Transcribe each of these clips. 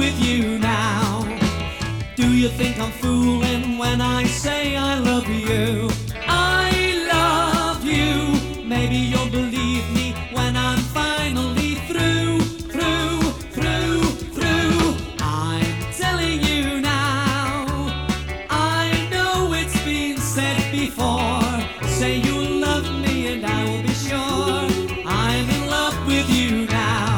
with you now. Do you think I'm fooling when I say I love you? I love you. Maybe you'll believe me when I'm finally through, through, through, through. I'm telling you now. I know it's been said before. Say you love me and I will be sure I'm in love with you now.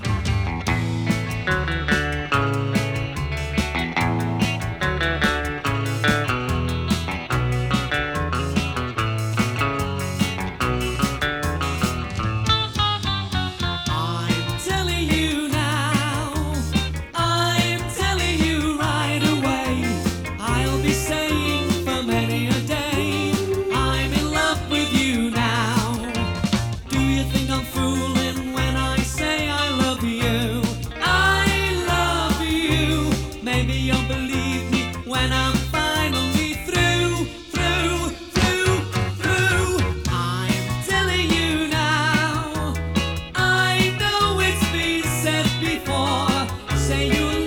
Maybe you'll believe me when I'm finally through, through, through, through. I'm telling you now. I know it's been said before. Say you